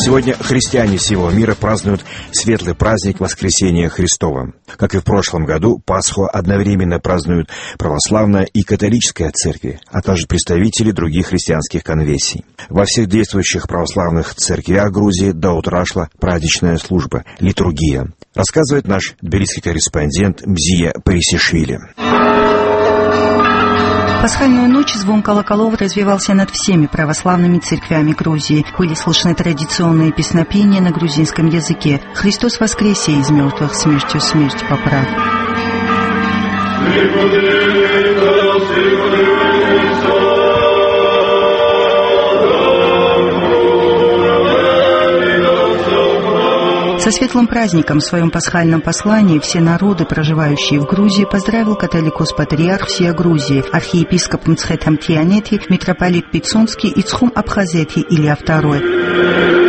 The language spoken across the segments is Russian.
Сегодня христиане всего мира празднуют светлый праздник Воскресения Христова. Как и в прошлом году, Пасху одновременно празднуют православная и католическая церкви, а также представители других христианских конфессий. Во всех действующих православных церквях Грузии до утра шла праздничная служба, литургия, рассказывает наш тбилисский корреспондент Мзия Парисишвили. Пасхальную ночь звон колоколов развивался над всеми православными церквями Грузии. Были слышны традиционные песнопения на грузинском языке. «Христос воскресе из мертвых, смертью смерть поправ». Со светлым праздником в своем пасхальном послании все народы, проживающие в Грузии, поздравил католикос-патриарх всей Грузии, архиепископ Мцхетам Тианети, митрополит Пицунский и Цхум Абхазети Илья II.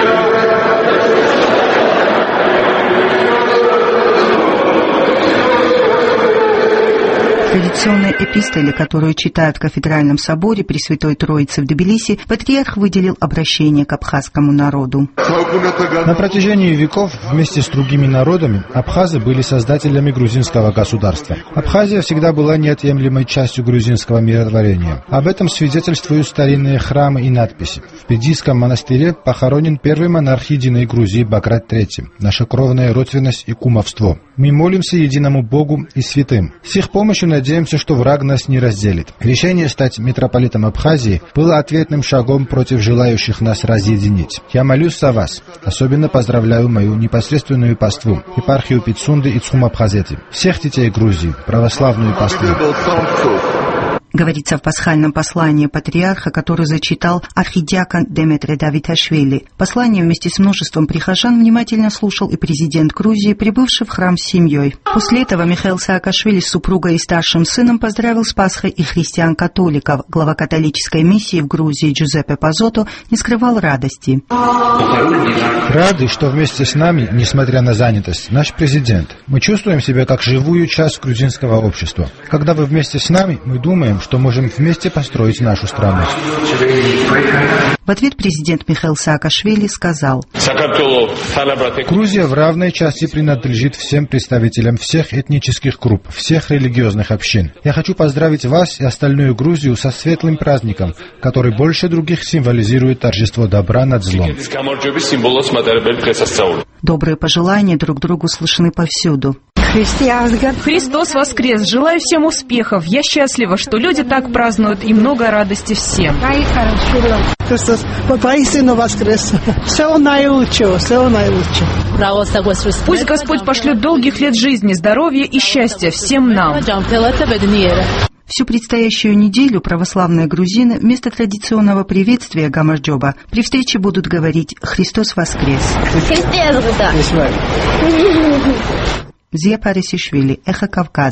В традиционной эпистоле, которую читают в кафедральном соборе Пресвятой Троицы в Тбилиси, патриарх выделил обращение к абхазскому народу. На протяжении веков вместе с другими народами абхазы были создателями грузинского государства. Абхазия всегда была неотъемлемой частью грузинского миротворения. Об этом свидетельствуют старинные храмы и надписи. В Педийском монастыре похоронен первый монарх единой Грузии Баграт III, наша кровная родственность и кумовство. Мы молимся единому Богу и святым. С их помощью надеемся, что враг нас не разделит. Решение стать митрополитом Абхазии было ответным шагом против желающих нас разъединить. Я молюсь за вас. Особенно поздравляю мою непосредственную паству, епархию Пицунды и Цхум Абхазети, всех детей Грузии, православную паству. Говорится в пасхальном послании патриарха, который зачитал архидиакон Деметре Давиташвили. Послание вместе с множеством прихожан внимательно слушал и президент Грузии, прибывший в храм с семьей. После этого Михаил Саакашвили с супругой и старшим сыном поздравил с Пасхой и христиан-католиков. Глава католической миссии в Грузии Джузеппе Пазото не скрывал радости. Рады, что вместе с нами, несмотря на занятость, наш президент. Мы чувствуем себя как живую часть грузинского общества. Когда вы вместе с нами, мы думаем, что можем вместе построить нашу страну. В ответ президент Михаил Саакашвили сказал: Грузия в равной части принадлежит всем представителям всех этнических групп, всех религиозных общин. Я хочу поздравить вас и остальную Грузию со светлым праздником, который больше других символизирует торжество добра над злом. Добрые пожелания друг другу слышны повсюду. Христос воскрес! Желаю всем успехов! Я счастлива, что люди так празднуют, и много радости всем. Христос воистину воскрес! Всего наилучшего, всего наилучшего! Пусть Господь пошлет долгих лет жизни, здоровья и счастья всем нам! Всю предстоящую неделю православные грузины вместо традиционного приветствия Гамарджоба при встрече будут говорить «Христос воскрес!». Мзия Парисишвили, Эхо Кавказа.